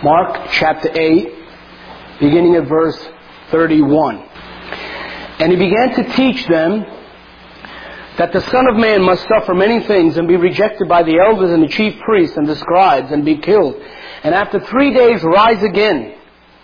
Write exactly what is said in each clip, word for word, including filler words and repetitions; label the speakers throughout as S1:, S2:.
S1: Mark chapter eight, beginning at verse thirty-one. And he began to teach them that the Son of Man must suffer many things and be rejected by the elders and the chief priests and the scribes and be killed, and after three days rise again.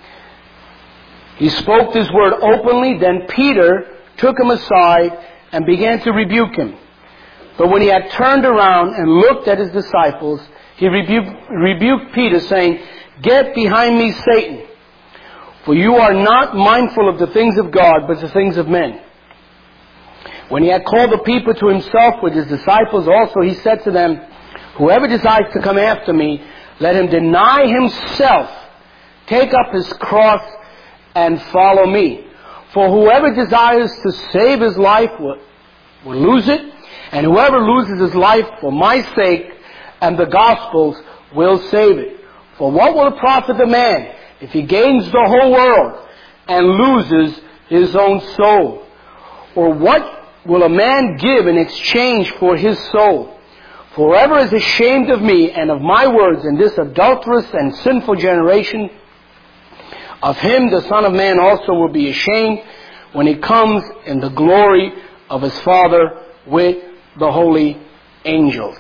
S1: He spoke this word openly. Then Peter took him aside and began to rebuke him. But when he had turned around and looked at his disciples, he rebuked, rebuked Peter, saying, "Get behind me, Satan, for you are not mindful of the things of God, but the things of men." When he had called the people to himself with his disciples also, he said to them, "Whoever desires to come after me, let him deny himself, take up his cross, and follow me. For whoever desires to save his life will, will lose it, and whoever loses his life for my sake and the gospel's will save it. For what will it profit the man if he gains the whole world and loses his own soul? Or what will a man give in exchange for his soul? For whoever is ashamed of me and of my words in this adulterous and sinful generation, of him the Son of Man also will be ashamed when he comes in the glory of his Father with the holy angels."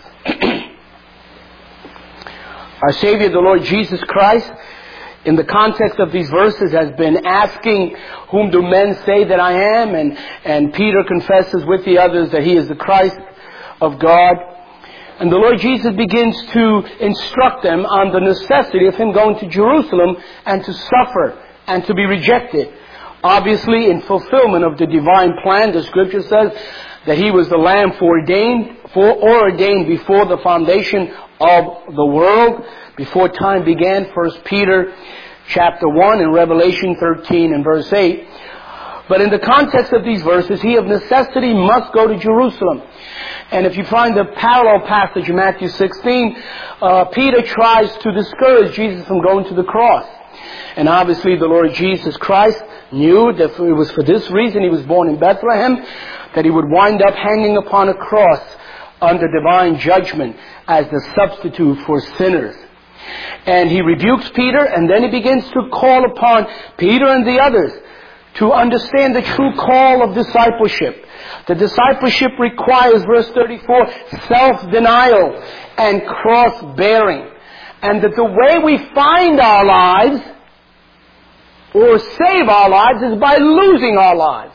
S1: Our Savior, the Lord Jesus Christ, in the context of these verses, has been asking, "Whom do men say that I am?" And, and Peter confesses with the others that he is the Christ of God. And the Lord Jesus begins to instruct them on the necessity of him going to Jerusalem and to suffer and to be rejected. Obviously, in fulfillment of the divine plan, the Scripture says that he was the Lamb foreordained, foreordained before the foundation of the world, before time began. First Peter chapter one and Revelation thirteen and verse eight. But in the context of these verses, he of necessity must go to Jerusalem. And if you find the parallel passage in Matthew sixteen, uh, Peter tries to discourage Jesus from going to the cross. And obviously the Lord Jesus Christ knew that it was for this reason he was born in Bethlehem, that he would wind up hanging upon a cross under divine judgment as the substitute for sinners. And he rebukes Peter, and then he begins to call upon Peter and the others to understand the true call of discipleship. The discipleship requires, verse thirty-four, self-denial and cross-bearing. And that the way we find our lives or save our lives is by losing our lives.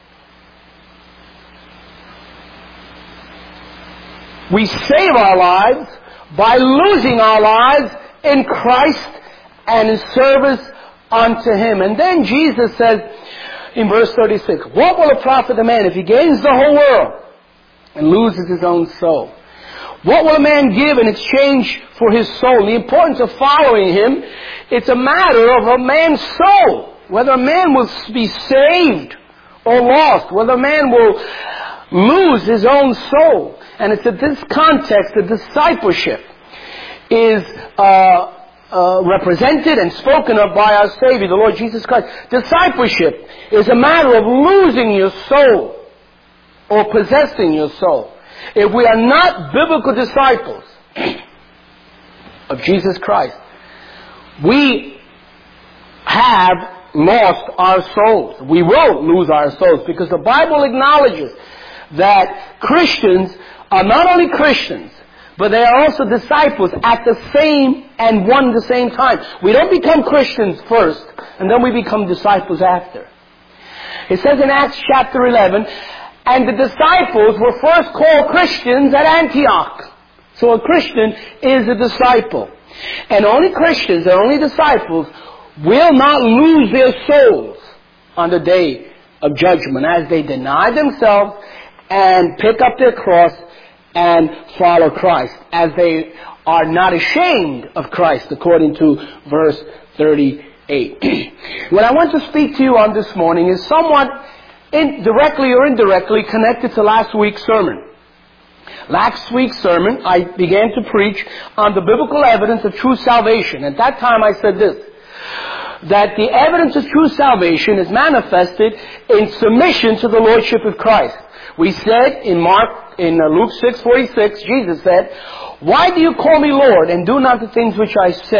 S1: We save our lives by losing our lives in Christ and in service unto him. And then Jesus says in verse thirty-six, "What will it profit a man if he gains the whole world and loses his own soul? What will a man give in exchange for his soul?" The importance of following him, it's a matter of a man's soul. Whether a man will be saved or lost. Whether a man will lose his own soul. And it's in this context that discipleship is uh, uh, represented and spoken of by our Savior, the Lord Jesus Christ. Discipleship is a matter of losing your soul or possessing your soul. If we are not biblical disciples of Jesus Christ, we have lost our souls. We will lose our souls because the Bible acknowledges that Christians are not only Christians, but they are also disciples at the same and one the same time. We don't become Christians first, and then we become disciples after. It says in Acts chapter eleven, "And the disciples were first called Christians at Antioch." So a Christian is a disciple. And only Christians and only disciples will not lose their souls on the day of judgment as they deny themselves and pick up their cross and follow Christ, as they are not ashamed of Christ, according to verse thirty-eight. What I want to speak to you on this morning is somewhat in, directly or indirectly connected to last week's sermon. Last week's sermon, I began to preach on the biblical evidence of true salvation. At that time I said this, that the evidence of true salvation is manifested in submission to the Lordship of Christ. We said in Mark, in Luke six forty-six, Jesus said, "Why do you call me Lord and do not the things which I say?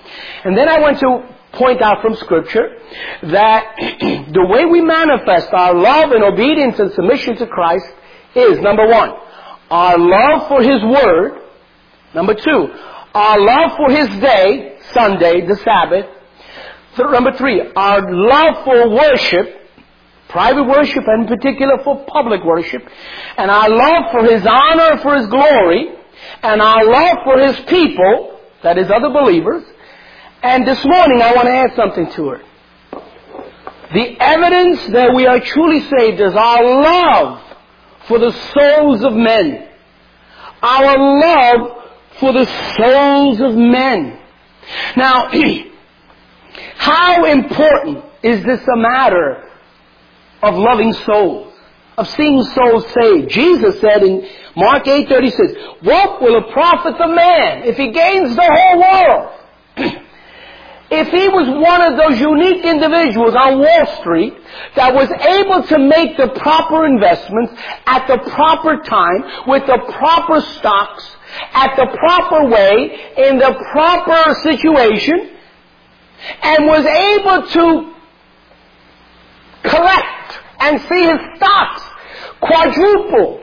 S1: And then I want to point out from Scripture that the way we manifest our love and obedience and submission to Christ is, number one, our love for His Word. Number two, our love for His day, Sunday, the Sabbath. Th- number three, our love for worship, private worship and in particular for public worship. And our love for His honor, for His glory. And our love for His people, that is other believers. And this morning I want to add something to it. The evidence that we are truly saved is our love for the souls of men. Our love for the souls of men. Now, how important is this a matter of loving souls, of seeing souls saved? Jesus said in Mark eight thirty-six, what will it profit the man if he gains the whole world? If he was one of those unique individuals on Wall Street that was able to make the proper investments at the proper time, with the proper stocks, at the proper way, in the proper situation, and was able to collect and see his stocks quadrupled,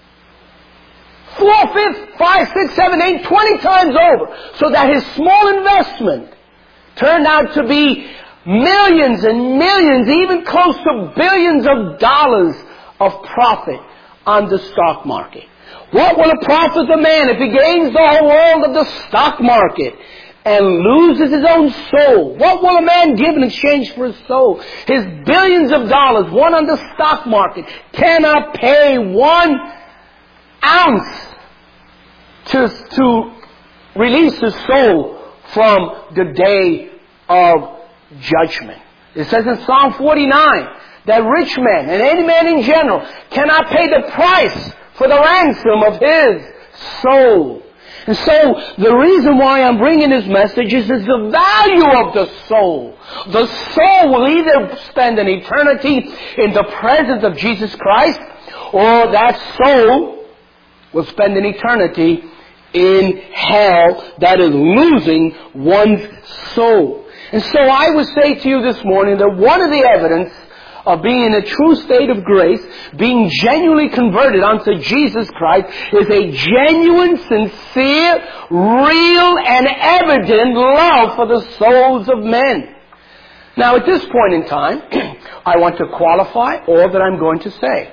S1: four, fifth, five, six, seven, eight, twenty times over, so that his small investment turned out to be millions and millions, even close to billions of dollars of profit on the stock market. What will it profit the man if he gains the whole world of the stock market and loses his own soul? What will a man give in exchange for his soul? His billions of dollars won on the stock market cannot pay one ounce to, to release his soul from the day of judgment. It says in Psalm forty-nine that rich men and any man in general cannot pay the price for the ransom of his soul. And so the reason why I'm bringing this message is, is the value of the soul. The soul will either spend an eternity in the presence of Jesus Christ, or that soul will spend an eternity in hell, that is losing one's soul. And so I would say to you this morning that one of the evidence of being in a true state of grace, being genuinely converted unto Jesus Christ, is a genuine, sincere, real, and evident love for the souls of men. Now at this point in time, I want to qualify all that I'm going to say.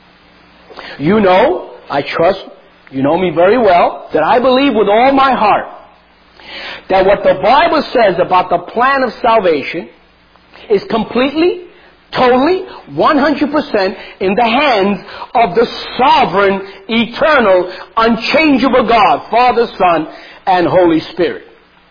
S1: You know, I trust, you know me very well, that I believe with all my heart that what the Bible says about the plan of salvation is completely, totally, one hundred percent in the hands of the sovereign, eternal, unchangeable God, Father, Son, and Holy Spirit.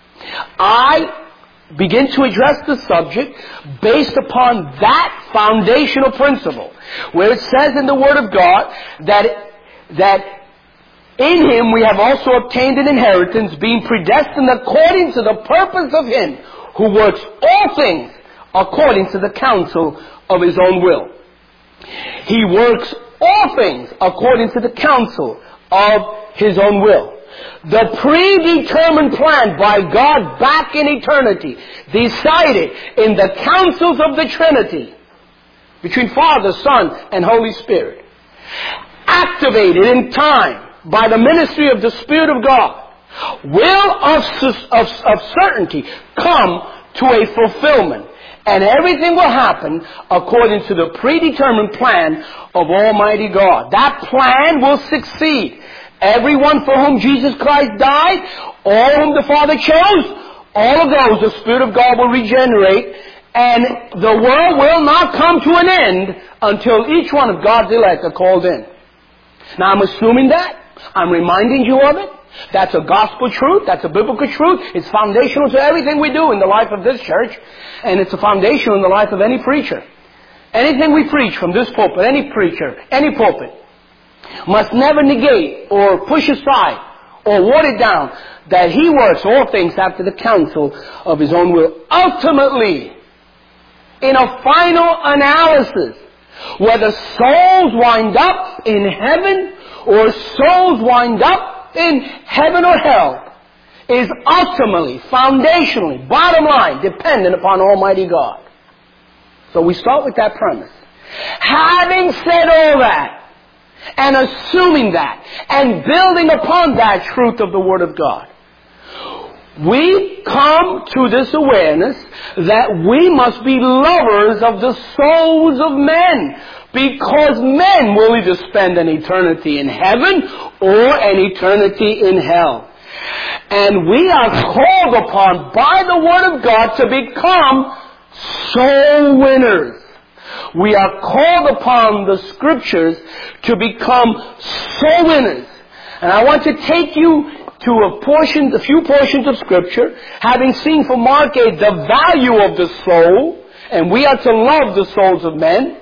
S1: I begin to address the subject based upon that foundational principle, where it says in the Word of God that, that in Him we have also obtained an inheritance, being predestined according to the purpose of Him who works all things according to the counsel of His own will. He works all things according to the counsel of His own will. The predetermined plan by God back in eternity, decided in the counsels of the Trinity, between Father, Son, and Holy Spirit, activated in time by the ministry of the Spirit of God, will of, of, of certainty come to a fulfillment. And everything will happen according to the predetermined plan of Almighty God. That plan will succeed. Everyone for whom Jesus Christ died, all whom the Father chose, all of those the Spirit of God will regenerate, and the world will not come to an end until each one of God's elect are called in. Now I'm assuming that. I'm reminding you of it. That's a gospel truth. That's a biblical truth. It's foundational to everything we do in the life of this church. And it's a foundation in the life of any preacher. Anything we preach from this pulpit, any preacher, any pulpit, must never negate or push aside or water down that He works all things after the counsel of His own will. Ultimately, in a final analysis, whether souls wind up in heaven or souls wind up in heaven or hell, is ultimately, foundationally, bottom line, dependent upon Almighty God. So we start with that premise. Having said all that, and assuming that, and building upon that truth of the Word of God, we come to this awareness that we must be lovers of the souls of men, because men will either spend an eternity in heaven or an eternity in hell. And we are called upon by the Word of God to become soul winners. We are called upon the Scriptures to become soul winners. And I want to take you to a portion, a few portions of Scripture, having seen from Mark eight the value of the soul, and we are to love the souls of men,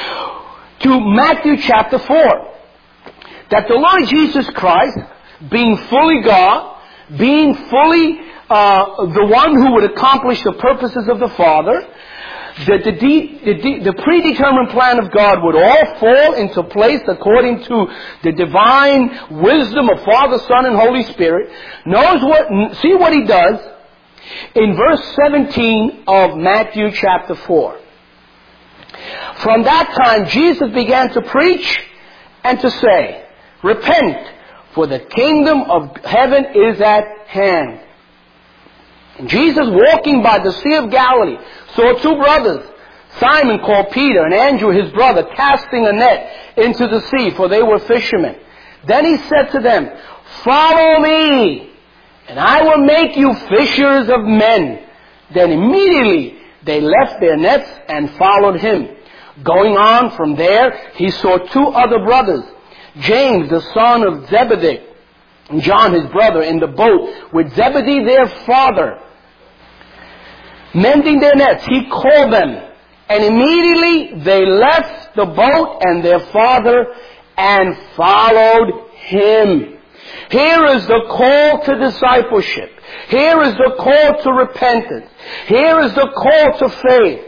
S1: to Matthew chapter four. That the Lord Jesus Christ, being fully God, being fully uh, the one who would accomplish the purposes of the Father, that the, de- the, de- the predetermined plan of God would all fall into place according to the divine wisdom of Father, Son, and Holy Spirit, knows what, see what He does in verse seventeen of Matthew chapter four. From that time, Jesus began to preach and to say, repent, for the kingdom of heaven is at hand. And Jesus, walking by the Sea of Galilee, saw two brothers, Simon called Peter and Andrew his brother, casting a net into the sea, for they were fishermen. Then He said to them, follow me, and I will make you fishers of men. Then immediately they left their nets and followed Him. Going on from there, He saw two other brothers, James the son of Zebedee, and John his brother, in the boat with Zebedee their father, mending their nets. He called them, and immediately they left the boat and their father and followed Him. Here is the call to discipleship. Here is the call to repentance. Here is the call to faith.